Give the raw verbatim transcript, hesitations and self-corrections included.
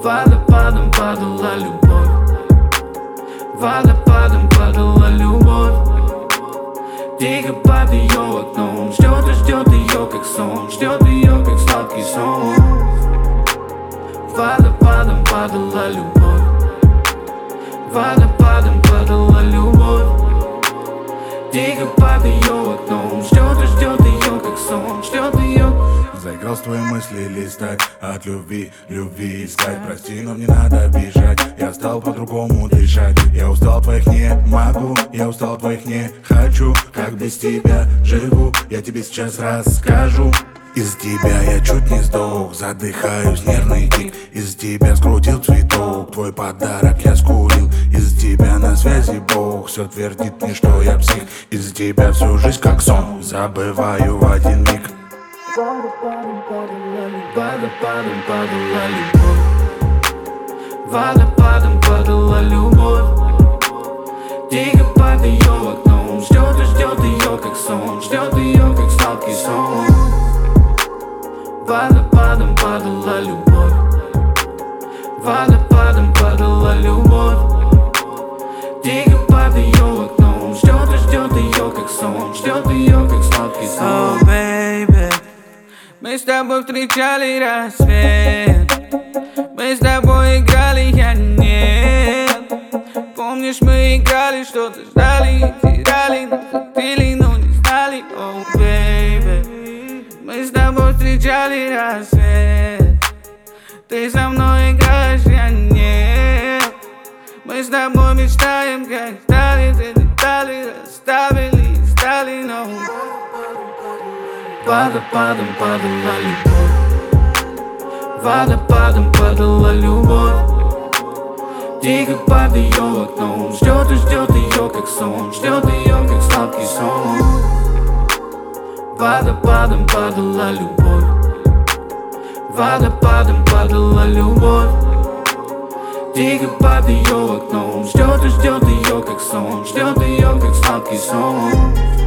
Водопадом падала любовь, водопадом падала любовь. Тихо под ее окном, ждет и ждет ее как сон, ждет ее как сладкий сон. Водопадом падала любовь, водопадом падала любовь. Тихо под ее окном, ждет и ждет ее как сон, ждет ее. Заиграл с твоей мысли листать, от любви, любви искать. Прости, но не надо обижать, я стал по-другому дышать. Я устал твоих не могу, я устал твоих не хочу. Как без тебя живу, я тебе сейчас расскажу. Из тебя я чуть не сдох, задыхаюсь, нервный тик. Из тебя скрутил цветок, твой подарок я скурил. Из тебя на связи Бог, все твердит мне, что я псих. Из тебя всю жизнь как сон, забываю в один миг. Водопадом падала любовь, водопадом падала любовь, водопадом падала любовь. Тихо под ее окном, ждет и ждет ее как сон, ждет ее как сладкий сон. Водопадом падала любовь, водопадом падала любовь. Тихо под ее окном, ждет и ждет ее как сон, ждет ее как сладкий сон. Oh, baby. Мы с тобой встречали рассвет, мы с тобой играли, я нет. Помнишь, мы играли, что-то ждали, теряли, хотели, но не знали. Oh, baby. Мы с тобой встречали рассвет, ты со мной играешь, я нет. Мы с тобой мечтаем, как стали, все детали расставили, стали, но водопадом падала любовь, водопадом падала любовь. Тихо под ее окном, ждет и ждет ее как сон, ждет ее как сладкий сон. Водопадом падала любовь, водопадом падала любовь. Тихо под ее окном, ждет и ждет ее как сон, ждет ее как сладкий сон.